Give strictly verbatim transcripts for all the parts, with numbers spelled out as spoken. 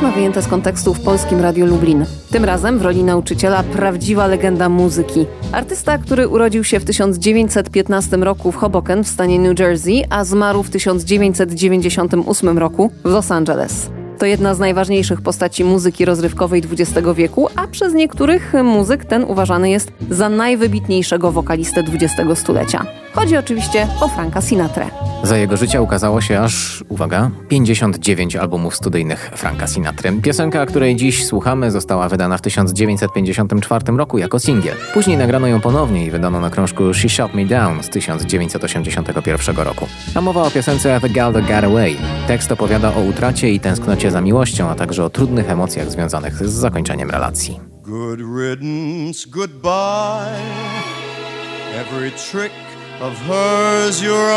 drama wyjęte z kontekstu w Polskim Radiu Lublin. Tym razem w roli nauczyciela prawdziwa legenda muzyki. Artysta, który urodził się w tysiąc dziewięćset piętnastym roku w Hoboken w stanie New Jersey, a zmarł w tysiąc dziewięćset dziewięćdziesiątym ósmym roku w Los Angeles. To jedna z najważniejszych postaci muzyki rozrywkowej dwudziestego wieku, a przez niektórych muzyk ten uważany jest za najwybitniejszego wokalistę dwudziestego stulecia. Chodzi oczywiście o Franka Sinatrę. Za jego życia ukazało się aż, uwaga, pięćdziesiąt dziewięć albumów studyjnych Franka Sinatry. Piosenka, której dziś słuchamy, została wydana w tysiąc dziewięćset pięćdziesiątym czwartym roku jako singiel. Później nagrano ją ponownie i wydano na krążku She Shot Me Down z tysiąc dziewięćset osiemdziesiątego pierwszego roku. A mowa o piosence The Gal That Got Away. Tekst opowiada o utracie i tęsknocie za miłością, a także o trudnych emocjach związanych z zakończeniem relacji. Good riddance, goodbye. Every trick of hers you're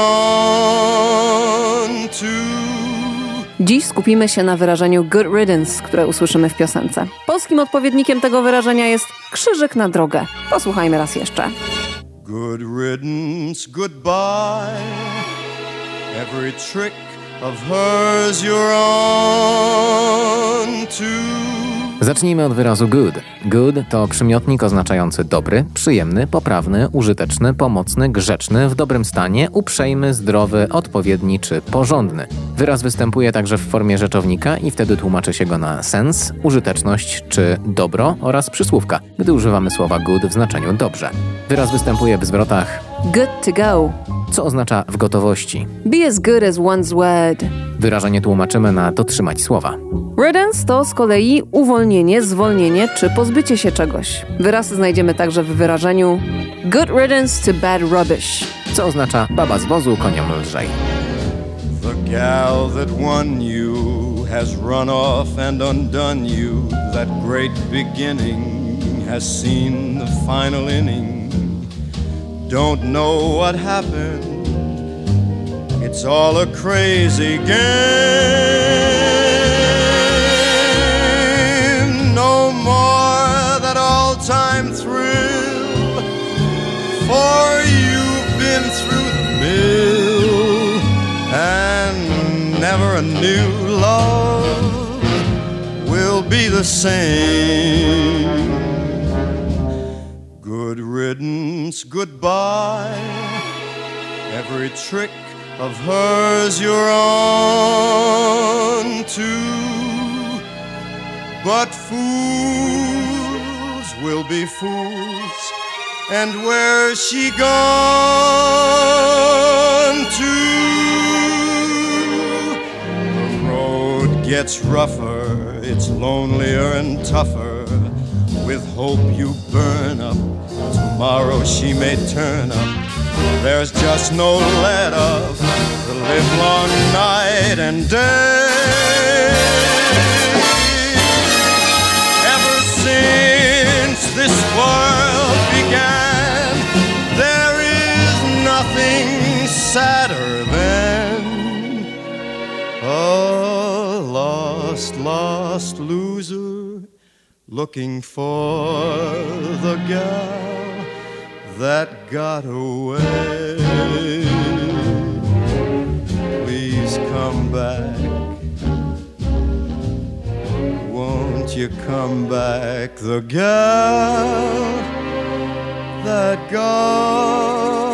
on to. Dziś skupimy się na wyrażeniu good riddance, które usłyszymy w piosence. Polskim odpowiednikiem tego wyrażenia jest krzyżyk na drogę. Posłuchajmy raz jeszcze. Good riddance, goodbye. Every trick of hers you're on to. Zacznijmy od wyrazu good. Good to przymiotnik oznaczający dobry, przyjemny, poprawny, użyteczny, pomocny, grzeczny, w dobrym stanie, uprzejmy, zdrowy, odpowiedni czy porządny. Wyraz występuje także w formie rzeczownika i wtedy tłumaczy się go na sens, użyteczność czy dobro oraz przysłówka, gdy używamy słowa good w znaczeniu dobrze. Wyraz występuje w zwrotach Good to go, co oznacza w gotowości. Be as good as one's word. Wyrażenie tłumaczymy na dotrzymać słowa. Riddance to z kolei uwolnienie, zwolnienie czy pozbycie się czegoś. Wyraz znajdziemy także w wyrażeniu good riddance to bad rubbish, co oznacza baba z wozu koniom lżej. The gal that won you has run off and undone you. That great beginning has seen the final inning. Don't know what happened. It's all a crazy game. No more that all-time thrill, for you've been through the mill, and never a new love will be the same. Good riddance, goodbye. Every trick of hers you're on to. But fools will be fools, and where's she gone to? The road gets rougher, it's lonelier and tougher. With hope you burn up, tomorrow she may turn up. There's just no let up, the livelong night and day. Ever since this world began, there is nothing sadder than a lost, lost loser looking for the gal that got away. Please come back. Won't you come back? The gal that got